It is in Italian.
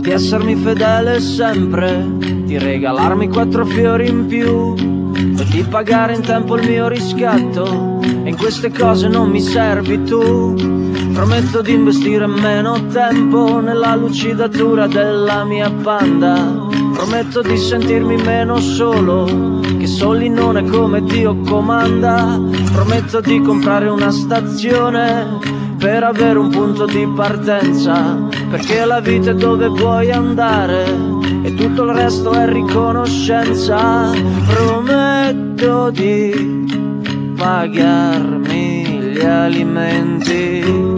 di essermi fedele sempre, di regalarmi 4 fiori in più e di pagare in tempo il mio riscatto. E in queste cose non mi servi tu. Prometto di investire meno tempo nella lucidatura della mia banda. Prometto di sentirmi meno solo, che soli non è come Dio comanda. Prometto di comprare una stazione per avere un punto di partenza, perché la vita è dove vuoi andare e tutto il resto è riconoscenza. Prometto di pagarmi gli alimenti